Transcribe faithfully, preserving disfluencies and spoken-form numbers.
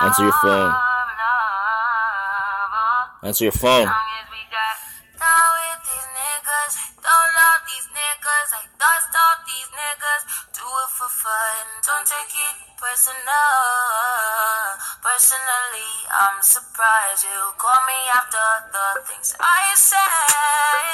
Answer your phone. Answer your phone. For fun, don't take it personal. Personally, I'm surprised you call me after the things I said.